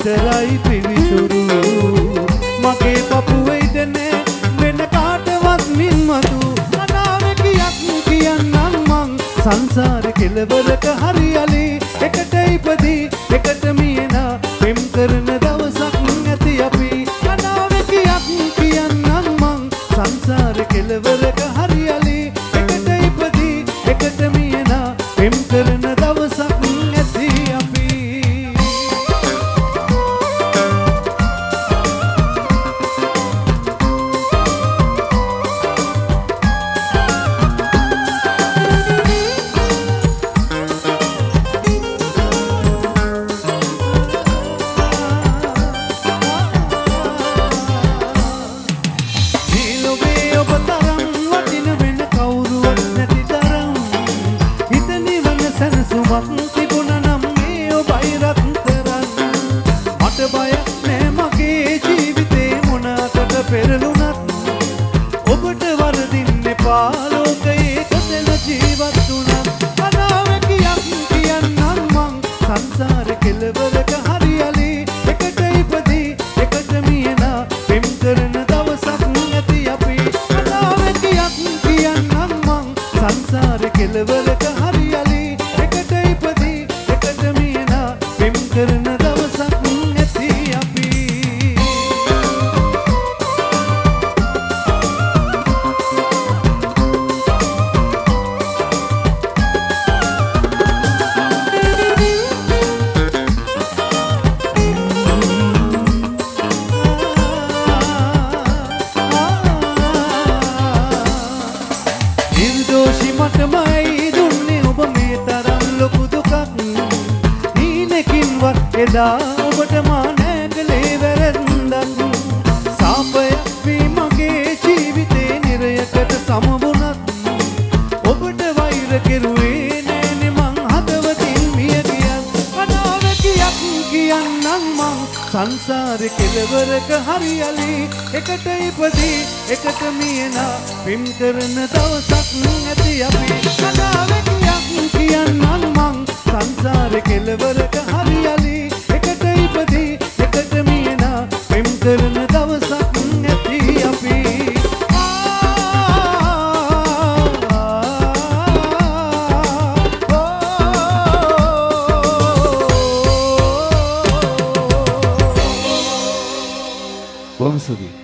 විතරයි පිවිතුරු මගේ පපුවෙයිද නෑ වෙන කාටවත් මින්මතු අනාවැකියක් කියන්නම් මං සංසාර කෙලවරක හරියලි එකට ඉපදී එකට මියනා පෙම් කරන දවසක් ඇති අපි අනාවැකියක් කියන්නම් මං සංසාර කෙලවරක හරියලි එකට ඉපදී එකට මියනා පෙම් කරන දවසක් ඇති අපි තිබුණනම් මේ ඔබයි රත්තරන් මට බය නෑ මගේ ජීවිතේ මොනකට පෙරළුණත් ඔබට වරදින්න එපා ලෝකයේ කොතන ජීවත් වුණත් අනාවැකියක් කියන්නම් මං සංසාර කෙලවරක හරියලි එකට ඉපදී එකට මියනා පෙම් කරන දවසක් ඇති අපි අනාවැකියක් කියන්නම් මං සංසාර කෙලවරක හරියලි කරන දවසක් ඇති අපි නිර්දෝෂි මටමයි දුන්නේ ඔබ මේ තරම් ලොකු දුකක් එදා ඔබට මා නැගලේ වැරැද්දක් සාපයක් වී මගේ ජීවිතේ නිරයකට සමවුණත් ඔබට වෛර කෙරුවේ නෑනේ මං හදවතින් මිය ගියත් අනාවැකියක් කියන්නම් මං සංසාරේ කෙලවරක හරියලි එකට ඉපදී එකට මියනා පින් කරන දවසක් ඇති අපි අනාවැකියක් කියන්නම් මං සංසාරේ කෙලවරක හරියලි එකට ඉපදී එකට මියනා පෙම් කරන දවසක් ඇති අපි බොහොම ස්තුතියි